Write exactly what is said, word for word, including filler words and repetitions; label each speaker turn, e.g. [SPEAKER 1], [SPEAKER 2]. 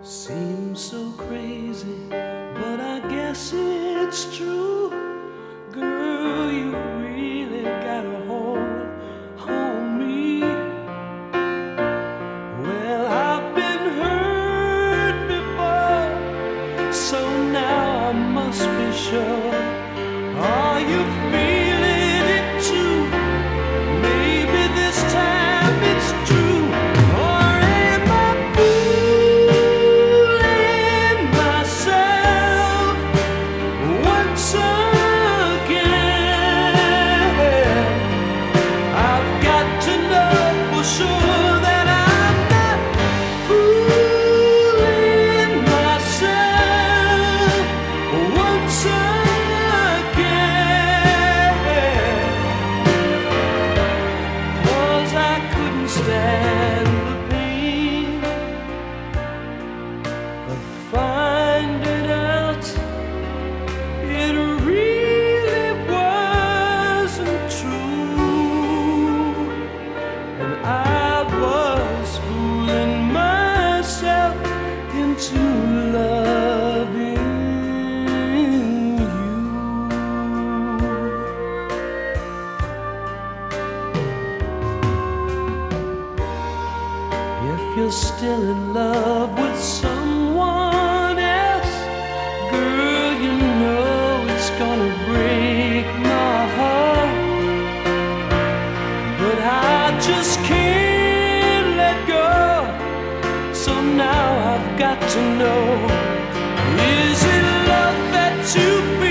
[SPEAKER 1] Seems so crazy, but I guess it's true. Girl, you really got a hold on me. Well, I've been hurt before, so now I must be sure. Are you feeling it too? Maybe this time it's true. Stand the pain of finding out it really wasn't true, and I was fooling myself into loving you. If you're still in love with someone else, girl, you know it's gonna break my heart. But I just can't let go, so now I've got to know, is it love that you feel?